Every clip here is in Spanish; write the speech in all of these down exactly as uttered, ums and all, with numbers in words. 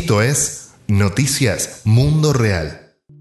Esto es Noticias Mundo Real.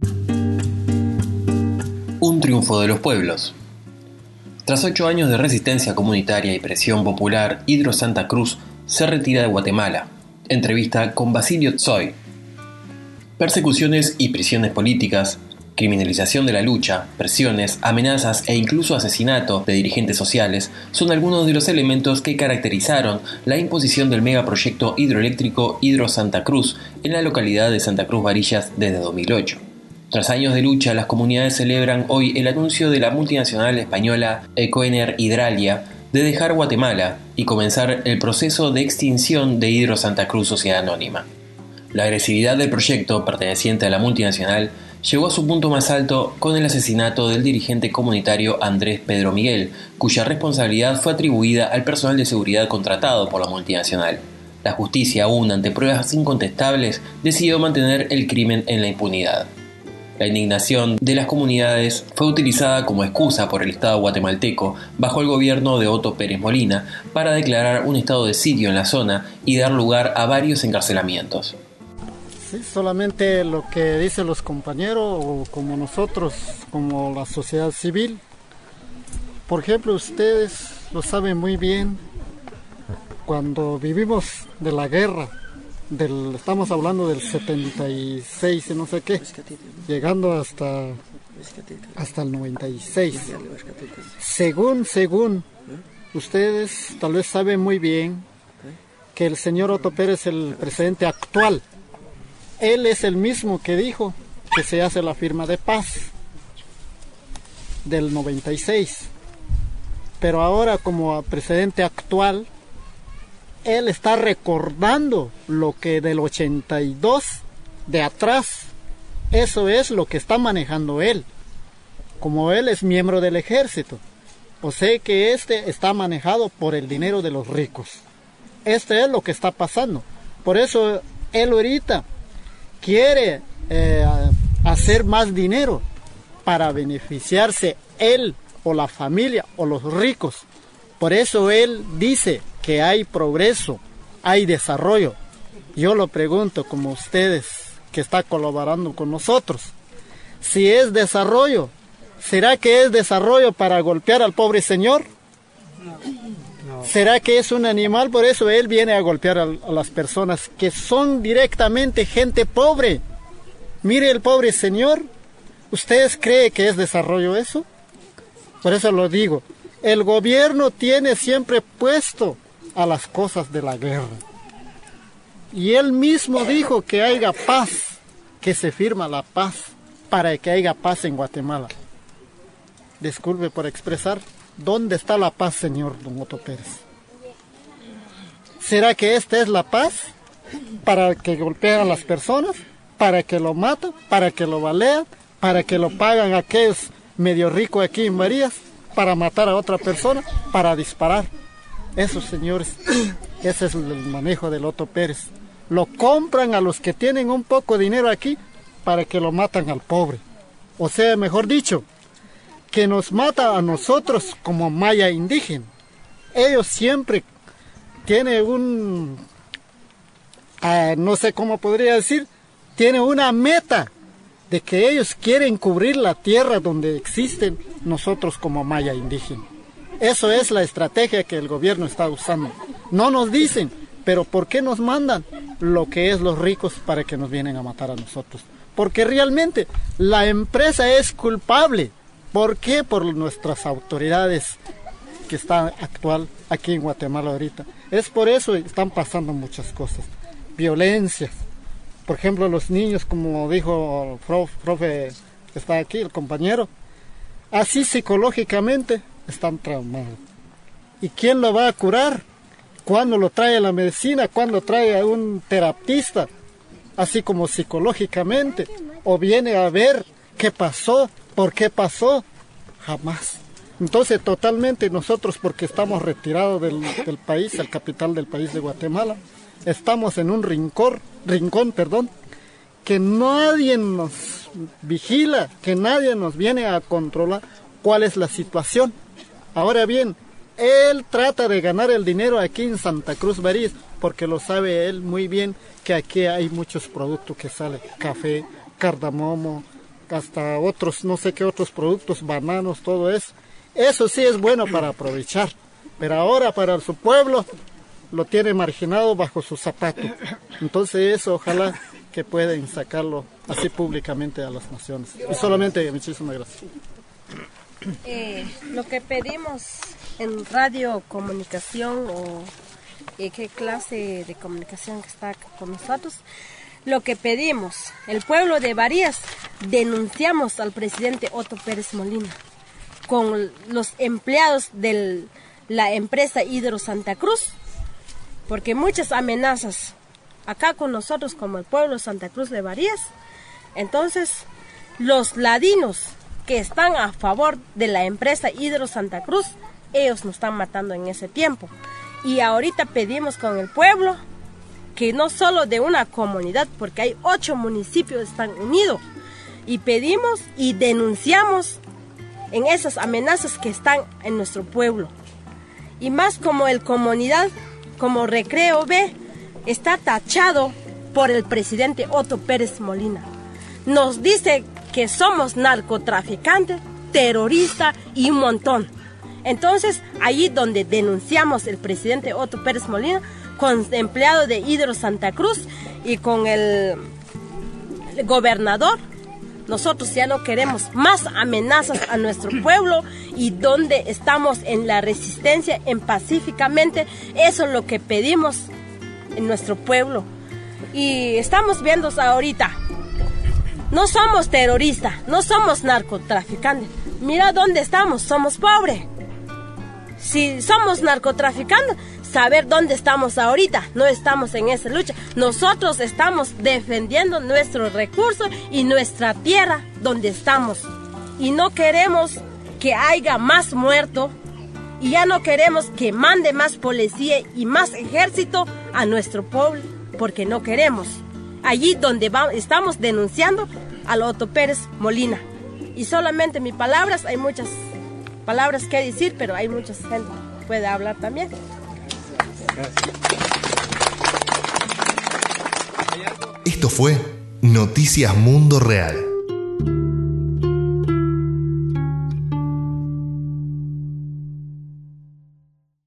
Un triunfo de los pueblos. Tras ocho años de resistencia comunitaria y presión popular, Hidro Santa Cruz se retira de Guatemala. Entrevista con Basilio Tsoy. Persecuciones y prisiones políticas, criminalización de la lucha, presiones, amenazas e incluso asesinato de dirigentes sociales son algunos de los elementos que caracterizaron la imposición del megaproyecto hidroeléctrico Hidro Santa Cruz en la localidad de Santa Cruz Varillas desde dos mil ocho. Tras años de lucha, las comunidades celebran hoy el anuncio de la multinacional española Ecoener Hidralia de dejar Guatemala y comenzar el proceso de extinción de Hidro Santa Cruz Sociedad Anónima. La agresividad del proyecto, perteneciente a la multinacional, llegó a su punto más alto con el asesinato del dirigente comunitario Andrés Pedro Miguel, cuya responsabilidad fue atribuida al personal de seguridad contratado por la multinacional. La justicia, aún ante pruebas incontestables, decidió mantener el crimen en la impunidad. La indignación de las comunidades fue utilizada como excusa por el Estado guatemalteco bajo el gobierno de Otto Pérez Molina para declarar un estado de sitio en la zona y dar lugar a varios encarcelamientos. Sí, solamente lo que dicen los compañeros o como nosotros, como la sociedad civil. Por ejemplo, ustedes lo saben muy bien, cuando vivimos de la guerra, del, estamos hablando del setenta y seis y no sé qué, llegando hasta, hasta el noventa y seis. Según, según, ustedes tal vez saben muy bien que el señor Otto Pérez, el presidente actual, él es el mismo que dijo que se hace la firma de paz del noventa y seis. Pero ahora, como presidente actual, él está recordando lo que del ochenta y dos de atrás. Eso es lo que está manejando él. Como él es miembro del ejército, o sea que este está manejado por el dinero de los ricos. Este es lo que está pasando. Por eso él ahorita quiere eh, hacer más dinero para beneficiarse él o la familia o los ricos. Por eso él dice que hay progreso, hay desarrollo. Yo lo pregunto como ustedes que están colaborando con nosotros. Si es desarrollo, ¿será que es desarrollo para golpear al pobre señor? No. ¿Será que es un animal? Por eso él viene a golpear a, a las personas que son directamente gente pobre. Mire el pobre señor. ¿Ustedes creen que es desarrollo eso? Por eso lo digo. El gobierno tiene siempre puesto a las cosas de la guerra. Y él mismo dijo que haya paz, que se firma la paz para que haya paz en Guatemala. Disculpe por expresar. ¿Dónde está la paz, señor don Otto Pérez? ¿Será que esta es la paz? ¿Para que golpeen a las personas? ¿Para que lo matan? ¿Para que lo balean? ¿Para que lo pagan aquellos medio ricos aquí en Varillas? ¿Para matar a otra persona? ¿Para disparar? Esos señores, ese es el manejo del Otto Pérez. Lo compran a los que tienen un poco de dinero aquí para que lo matan al pobre. O sea, mejor dicho, que nos mata a nosotros como maya indígena. Ellos siempre tienen un, uh, no sé cómo podría decir, tienen una meta de que ellos quieren cubrir la tierra donde existen nosotros como maya indígena. Eso es la estrategia que el gobierno está usando. No nos dicen, pero ¿por qué nos mandan lo que es los ricos para que nos vienen a matar a nosotros? Porque realmente la empresa es culpable. ¿Por qué? Por nuestras autoridades que están actual aquí en Guatemala ahorita. Es por eso que están pasando muchas cosas. Violencias. Por ejemplo, los niños, como dijo el profe que está aquí, el compañero, así psicológicamente están traumados. ¿Y quién lo va a curar? ¿Cuándo lo trae a la medicina? ¿Cuándo trae a un terapista? Así como psicológicamente. O viene a ver qué pasó. ¿Por qué pasó? Jamás. Entonces, totalmente nosotros, porque estamos retirados del, del país, el capital del país de Guatemala, estamos en un rincón, rincón, perdón, que nadie nos vigila, que nadie nos viene a controlar cuál es la situación. Ahora bien, él trata de ganar el dinero aquí en Santa Cruz Varillas, porque lo sabe él muy bien que aquí hay muchos productos que salen, café, cardamomo, hasta otros, no sé qué otros productos, bananos, todo eso. Eso sí es bueno para aprovechar, pero ahora para su pueblo lo tiene marginado bajo su zapato. Entonces eso ojalá que pueden sacarlo así públicamente a las naciones. Y solamente, muchísimas gracias. Eh, lo que pedimos en radio comunicación o eh, qué clase de comunicación que está con nosotros, lo que pedimos, el pueblo de Varías, denunciamos al presidente Otto Pérez Molina con los empleados de la empresa Hidro Santa Cruz, porque muchas amenazas acá con nosotros como el pueblo Santa Cruz de Varías. Entonces los ladinos que están a favor de la empresa Hidro Santa Cruz, ellos nos están matando en ese tiempo. Y ahorita pedimos con el pueblo que no solo de una comunidad, porque hay ocho municipios que están unidos, y pedimos y denunciamos en esas amenazas que están en nuestro pueblo. Y más como el comunidad, como Recreo B, está tachado por el presidente Otto Pérez Molina. Nos dice que somos narcotraficantes, terroristas y un montón. Entonces, allí donde denunciamos el presidente Otto Pérez Molina, con empleado de Hidro Santa Cruz y con el, el gobernador, nosotros ya no queremos más amenazas a nuestro pueblo, y donde estamos en la resistencia, en pacíficamente, eso es lo que pedimos en nuestro pueblo. Y estamos viendo ahorita, no somos terroristas, no somos narcotraficantes. Mira dónde estamos, somos pobres. Si somos narcotraficantes, saber dónde estamos ahorita, no estamos en esa lucha. Nosotros estamos defendiendo nuestros recursos y nuestra tierra donde estamos. Y no queremos que haya más muertos, y ya no queremos que mande más policía y más ejército a nuestro pueblo, porque no queremos. Allí donde va, estamos denunciando al Otto Pérez Molina. Y solamente mis palabras, hay muchas palabras que decir, pero hay mucha gente que puede hablar también. Esto fue Noticias Mundo Real.